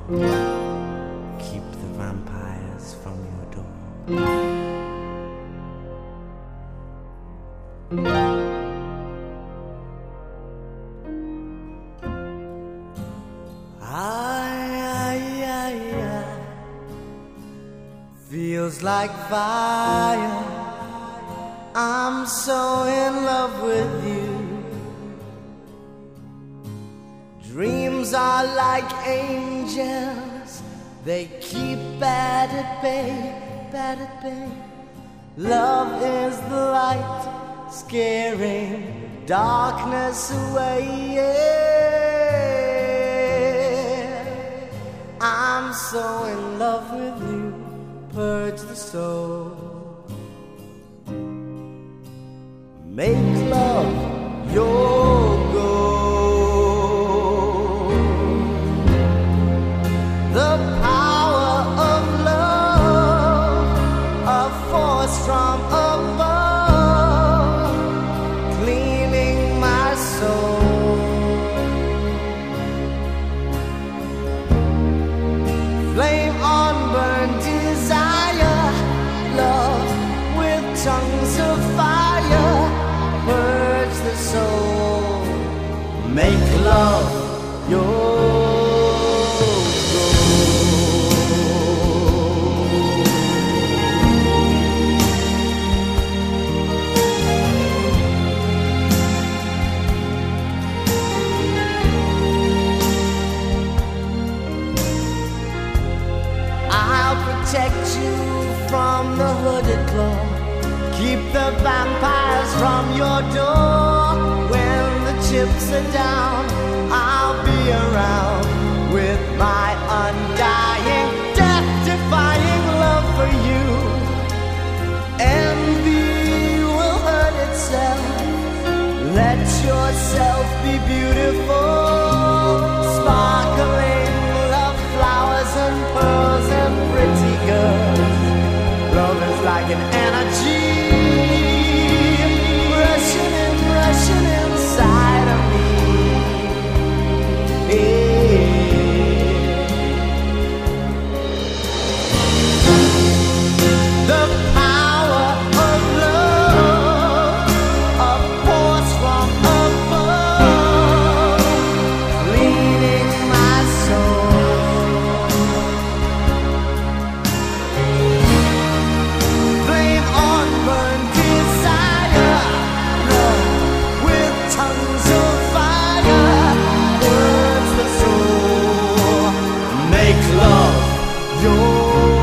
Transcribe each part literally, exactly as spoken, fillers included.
Keep the vampires from your door. I, I, I, I feels like fire. I'm so in love with you. Dreams are like angels, they keep bad at bay, bad at bay. Love is the light, scaring darkness away, yeah. I'm so in love with you, purge the soul. Make love your goal. The power of love, a force from above, cleaning my soul. Flame on, burn desire, love with tongues of fire, purge the soul. Make love your protect you from the hooded claw. Keep the vampires from your door. When the chips are down, I'll be around with my undying, death-defying love for you. Envy will hurt itself. Let yourself be beautiful, sparkling love flowers and pearls and pretty girls. Love is like an energy rushing and rushing inside of me, yeah. The power of love, a force from above, leading my soul. Flame on, burn desire, love with tongues of fire, burns the soul. Make love your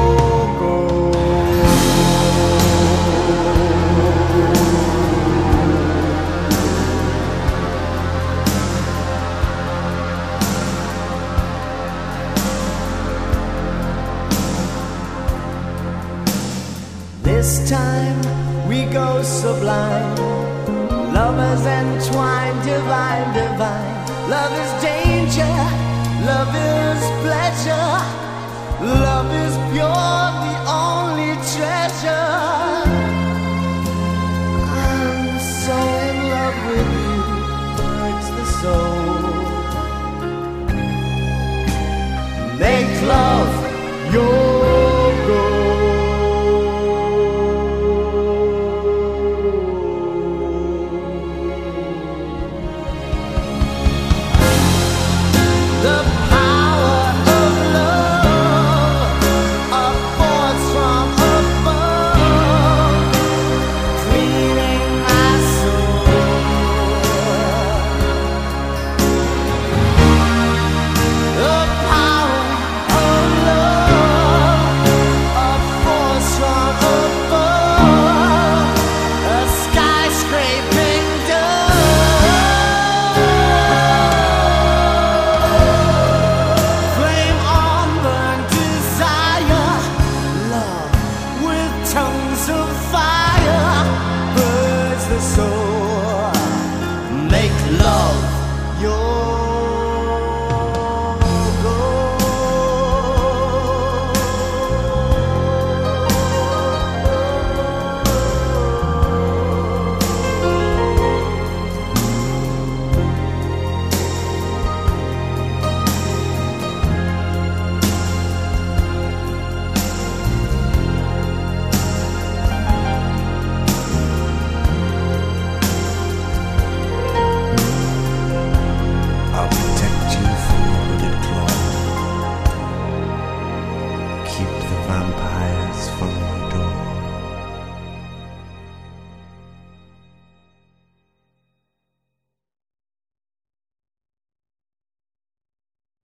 This time we go sublime, lovers entwined, divine, divine. Love is danger, love is pleasure, love is pure, the only treasure.